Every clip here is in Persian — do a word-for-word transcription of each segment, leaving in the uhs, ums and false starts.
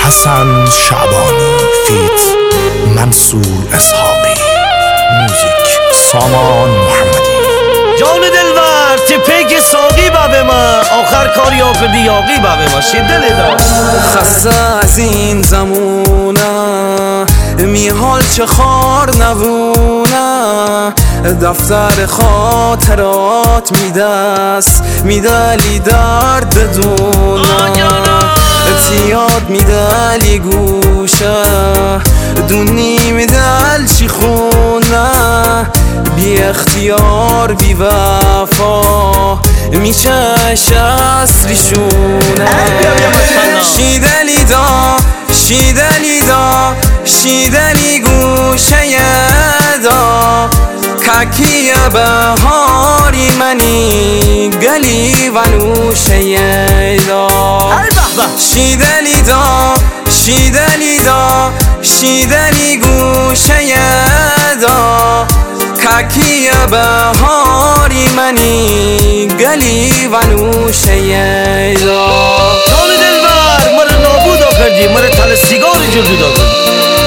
حسن شعبانی فیت منصور اسحاقی، موزیک سامان محمدی. جان دلور تپه که ساقی بابه ما آخر کاری آفردی یاقی بابه ما شده دل خسته از این زمونه میحال چه خار نبونه، دفتر خاطرات میدست میدلی درد دونه، تیاد میدلی گوشه دونی میدل چی خونه، بی اختیار بی وفا میچش از ریشونه. شیدلی دا شیدلی دا شیدلی گوشه دا، ککی بهاری منی گلی ونوشه دا. شیدلی دا شیدلی دا شیدلی گوشه دا، ککی بهاری منی گلی ونوشه دا. جان دلور مره نابود آکردی، مره تل سیگار جلدود آکردی.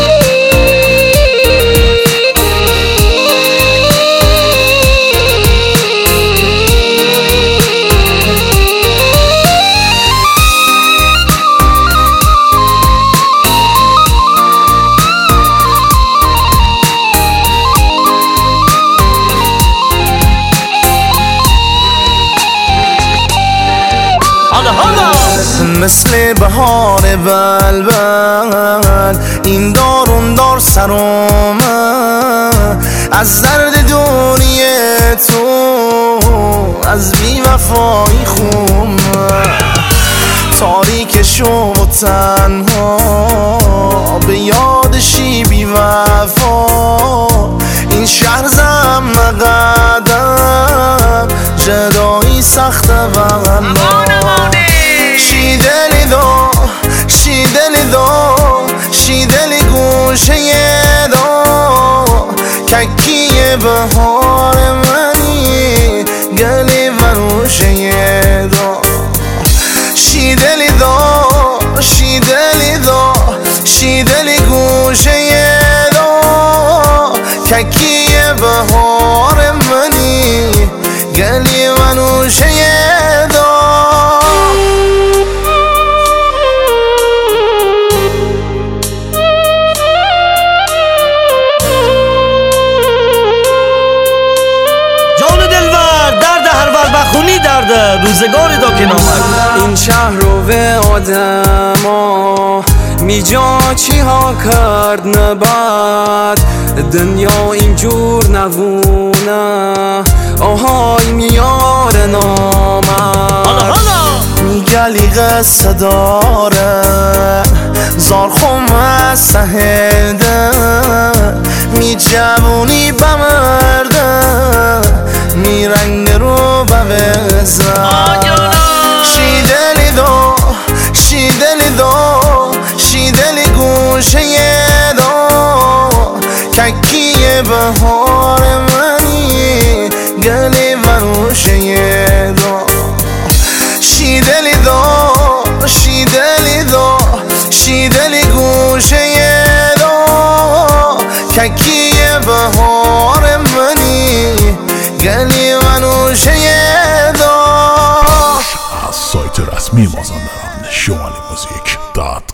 مثل بهار بلبل این دار اون دار سرامه، از درد دنیای تو از بی وفایی خون تاریک شو و تنها به یادشی بی وفا. این شهر زم قدم جدایی سخته و شیدلی دا شیدلی دا شیدلی گوشه دا، ککی بهار منی گلی ونوشه دا. شیدلی دا شیدلی دا شیدلی گوشه دا، ککی بهار منی گلی ونوشه دا. خونی درده روزگاری دا که نامد. این شهر رو به آدما میجا چی ها کرد نبد، دنیا اینجور نبونه آهای میار نامد. میگلی قصه داره زارخم از سهده، می جوونی بمرده می رنگ رو بوزه. شیدلی دا شیدلی دا شیدلی گوشه دا، ککی بهار منی گلی ونوشه دا. شیدلی دا شیدلی دا شیدلی گوشه دا، ککی بهار منی گلی ونوشه دا. از سایت رسمی مازندران شمالی موزیک دات